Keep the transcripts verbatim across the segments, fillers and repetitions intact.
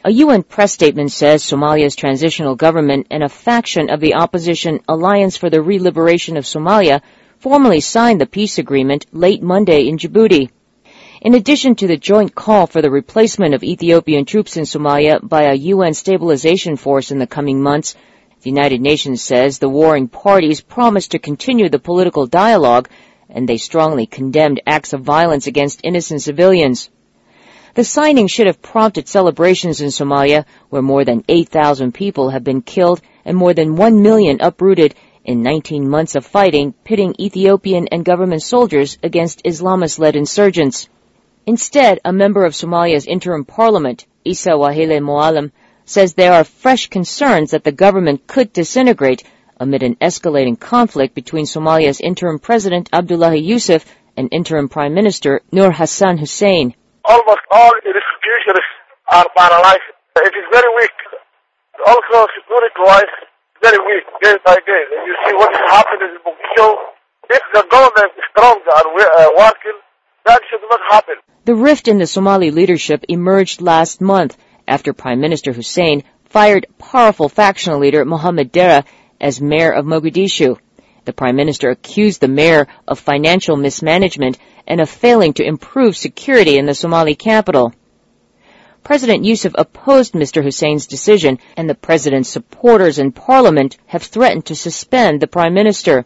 A U N press statement says Somalia's transitional government and a faction of the opposition Alliance for the Re-Liberation of Somalia formally signed the peace agreement late Monday in Djibouti. In addition to the joint call for the replacement of Ethiopian troops in Somalia by a U N stabilization force in the coming months, the United Nations says the warring parties promised to continue the political dialogue, and they strongly condemned acts of violence against innocent civilians. The signing should have prompted celebrations in Somalia, where more than eight thousand people have been killed and more than one million uprooted in nineteen months of fighting, pitting Ethiopian and government soldiers against Islamist-led insurgents. Instead, a member of Somalia's interim parliament, Isa Wahile Moalem, says there are fresh concerns that the government could disintegrate amid an escalating conflict between Somalia's interim president Abdullahi Yusuf and interim prime minister Nur Hassan Hussein. Almost all institutions are paralyzed. It is very weak. Also, security-wise, very weak, day by day. You see what is happening in Mogadishu. If the government is strong and uh, working, that should not happen. The rift in the Somali leadership emerged last month after Prime Minister Hussein fired powerful factional leader Mohammed Dera as mayor of Mogadishu. The Prime Minister accused the mayor of financial mismanagement and of failing to improve security in the Somali capital. President Yusuf opposed Mister Hussein's decision, and the president's supporters in parliament have threatened to suspend the Prime Minister.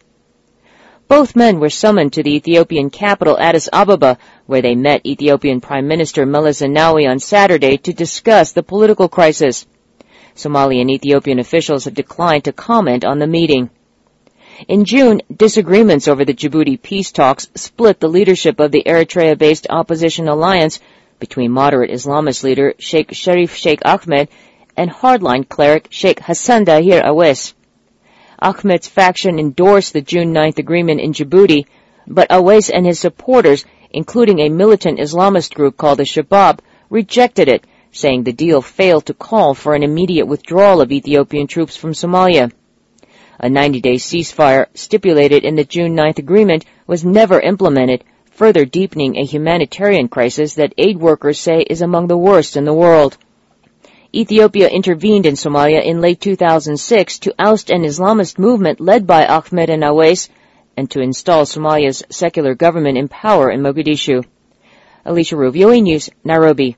Both men were summoned to the Ethiopian capital Addis Ababa, where they met Ethiopian Prime Minister Meles Zenawi on Saturday to discuss the political crisis. Somali and Ethiopian officials have declined to comment on the meeting. In June, disagreements over the Djibouti peace talks split the leadership of the Eritrea-based opposition alliance between moderate Islamist leader Sheikh Sharif Sheikh Ahmed and hardline cleric Sheikh Hassan Dahir Awais. Ahmed's faction endorsed the June ninth agreement in Djibouti, but Awais and his supporters, including a militant Islamist group called the Shabab, rejected it, saying the deal failed to call for an immediate withdrawal of Ethiopian troops from Somalia. A ninety-day ceasefire stipulated in the June ninth agreement was never implemented, further deepening a humanitarian crisis that aid workers say is among the worst in the world. Ethiopia intervened in Somalia in late two thousand six to oust an Islamist movement led by Ahmed and Awais and to install Somalia's secular government in power in Mogadishu. Alicia Rue, V O A News, Nairobi.